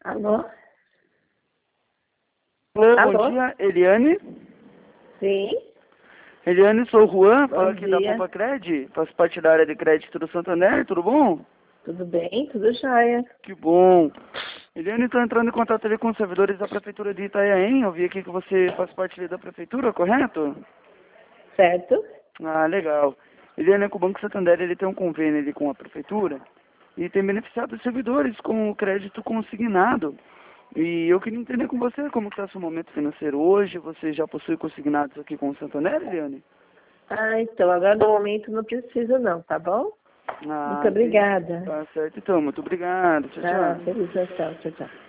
Alô? Alô, Alô? bom dia, Eliane. Sim? Eliane, sou o Juan, Bom falo aqui da dia. Poupa Cred, faço parte da área de crédito do Santander, tudo bom? Tudo bem? Tudo jóia. Que bom. Eliane, estou entrando em contato ali com os servidores da Prefeitura de Itanhaém, eu vi aqui que você faz parte ali da Prefeitura, correto? Certo? Ah, legal. Eliane, com o Banco Santander, ele tem um convênio ali com a Prefeitura e tem beneficiado os servidores com o crédito consignado. E eu queria entender com você como está seu momento financeiro hoje. Você já possui consignados aqui com o Santander, Eliane? Ah, então, agora no momento não precisa não, tá bom? Ah, Muito entendi. obrigada. Tá certo, então. Muito obrigado. Tchau, Tá, tchau. feliz Natal. Tchau, tchau.